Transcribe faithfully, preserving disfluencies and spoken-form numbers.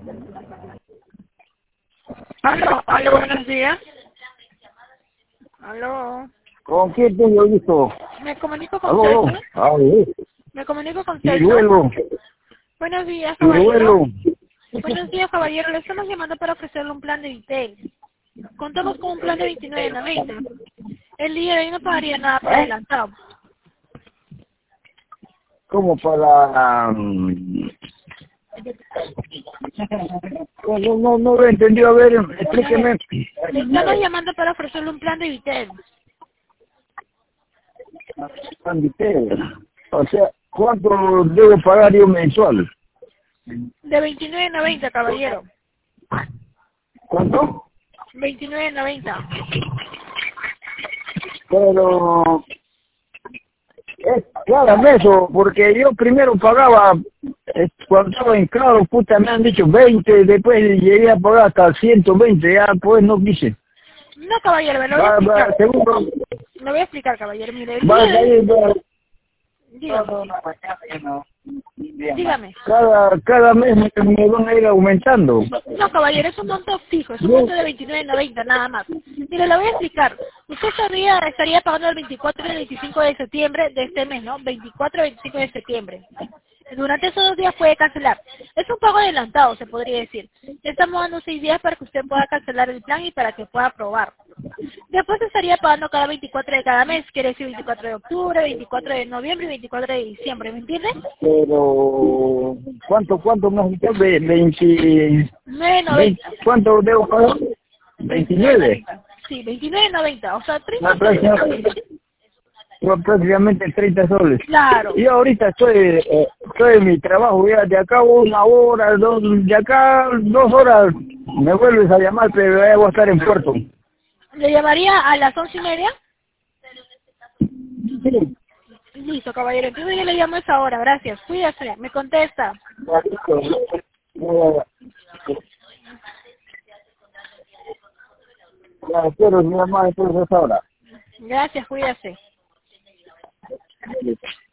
Aló, aló, buenos días. Aló. ¿Con quién tengo gusto? Me comunico con Aló, César. a ver, Me comunico con César. Ciruelo, Buenos días, caballero. Ciruelo. Buenos días, caballero. Le estamos llamando para ofrecerle un plan de Vitel. Contamos con un plan de veintinueve noventa. El día de hoy no pagaría nada por adelantado. Como para... um, No, no, no, no lo he entendido. A ver, explíqueme. Le estamos llamando para ofrecerle un plan de Vitel. O sea, ¿cuánto debo pagar yo mensual? De veintinueve noventa, caballero. ¿Cuánto? veintinueve noventa. Pero... Es cada mes, o- porque yo primero pagaba, eh, cuando estaba en claro, puta, me han dicho veinte, después llegué a pagar hasta ciento veinte, ya pues no quise. No, caballero, me lo voy a Va, va, explicar. seguro, Me voy a explicar, caballero. Mire, el va día a de hoy... salir, va, Dígame. Dígame. cada, cada mes me, me van a ir aumentando. No, caballero, es un monto fijo, es un monto de veintinueve noventa, nada más. Mire, le voy a explicar. Usted estaría, estaría pagando el veinticuatro y el veinticinco de septiembre de este mes, ¿no? veinticuatro y veinticinco de septiembre. Durante esos dos días puede cancelar. Es un pago adelantado, se podría decir. Le estamos dando seis días para que usted pueda cancelar el plan y para que pueda aprobar. Después estaría pagando cada veinticuatro de cada mes, quiere decir veinticuatro de octubre, veinticuatro de noviembre y veinticuatro de diciembre, ¿me entiende? Pero, ¿cuánto, cuánto más? Ve- veinte, nueve veinte, noventa. ¿cuánto debo pagar? veintinueve. Sí, veintinueve noventa, o sea, treinta No, soles. prácticamente, no, prácticamente treinta soles. Claro. Yo ahorita estoy, eh, estoy en mi trabajo, ya de acá una hora, dos, de acá dos horas me vuelves a llamar, pero ya voy a estar en puerto. ¿Le llamaría a las once y media? Sí. Listo, caballero. Entonces yo le llamo a esa hora. Gracias. Cuídase. Me contesta. Ya, espero mi mamá entonces ahora. Gracias, cuídase.